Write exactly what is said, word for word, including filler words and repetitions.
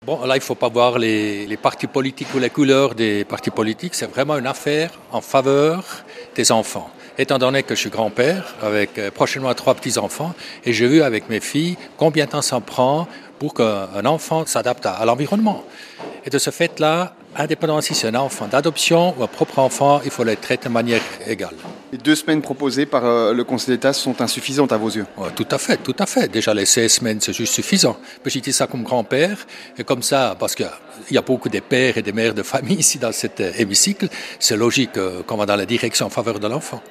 Bon, là, il ne faut pas voir les, les partis politiques ou les couleurs des partis politiques. C'est vraiment une affaire en faveur des enfants. Étant donné que je suis grand-père, avec euh, prochainement trois petits-enfants, et j'ai vu avec mes filles combien de temps ça prend pour qu'un enfant s'adapte à, à l'environnement. Et de ce fait-là, indépendamment si c'est un enfant d'adoption ou un propre enfant, il faut les traiter de manière égale. Les deux semaines proposées par euh, le Conseil d'État sont insuffisantes à vos yeux? Ouais, tout à fait, tout à fait. Déjà, les seize semaines, c'est juste suffisant. Mais j'ai dit ça comme grand-père, et comme ça, parce qu'il y a beaucoup de pères et des mères de famille ici dans cet hémicycle, c'est logique qu'on va dans la direction en faveur de l'enfant.